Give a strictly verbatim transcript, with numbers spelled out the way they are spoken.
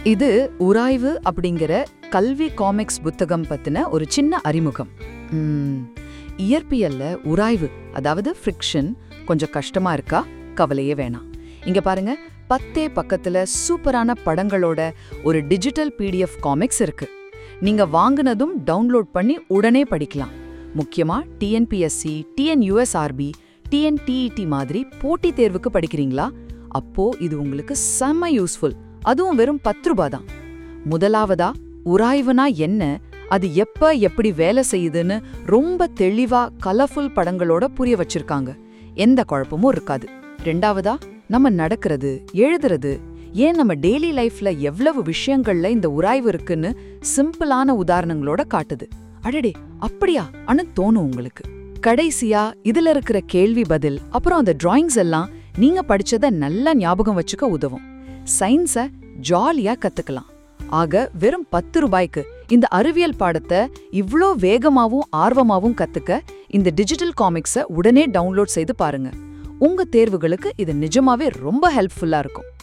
இது உராய்வு அப்படிங்கிற கல்வி காமிக்ஸ் புத்தகம் பத்தின ஒரு சின்ன அறிமுகம். ம், இயற்பியல்ல உராய்வு அதாவது ஃப்ரிக்ஷன் கொஞ்சம் கஷ்டமா இருக்கா? கவலையே வேணாம். இங்க பாருங்க, பத்தே பக்கத்துல சூப்பரான படங்களோட ஒரு டிஜிட்டல் பிடிஎஃப் காமிக்ஸ் இருக்கு. நீங்க வாங்குனதும் டவுன்லோட் பண்ணி உடனே படிக்கலாம். முக்கியமா டிஎன்பிஎஸ்சி, டிஎன்யூஎஸ்ஆர்பி, டிஎன்டிஇடி மாதிரி போட்டி தேர்வுக்கு படிக்கிறீங்களா? அப்போ இது உங்களுக்கு செம்ம யூஸ்ஃபுல். அதுவும் வெறும் பத்து ரூபா தான். முதலாவதா, உராய்வுனா என்ன, அது எப்ப எப்படி வேலை செய்யுதுன்னு ரொம்ப தெளிவா கலர்ஃபுல் படங்களோட புரிய வச்சிருக்காங்க. எந்த குழப்பமும் இருக்காது. ரெண்டாவதா, நம்ம நடக்கிறது, எழுதுறது, ஏன் நம்ம டெய்லி லைஃப்ல எவ்வளவு விஷயங்கள்ல இந்த உராய்வு இருக்குன்னு சிம்பிளான உதாரணங்களோட காட்டுது. அடடே அப்படியா அனு தோணும் உங்களுக்கு. கடைசியா இதுல இருக்கிற கேள்வி பதில் அப்புறம் அந்த டிராயிங்ஸ் எல்லாம் நீங்க படிச்சத நல்லா ஞாபகம் வச்சுக்க உதவும். சயின்ஸ ஜாலியா கத்துக்கலாம். ஆக வெறும் பத்து ரூபாய்க்கு இந்த அறிவியல் பாடத்தை இவ்ளோ வேகமாவும் ஆர்வமாவும் கத்துக்க இந்த டிஜிட்டல் காமிக்ஸை உடனே டவுன்லோட் செய்து பாருங்க. உங்க தேர்வுகளுக்கு இது நிஜமாவே ரொம்ப ஹெல்ப்ஃபுல்லா இருக்கும்.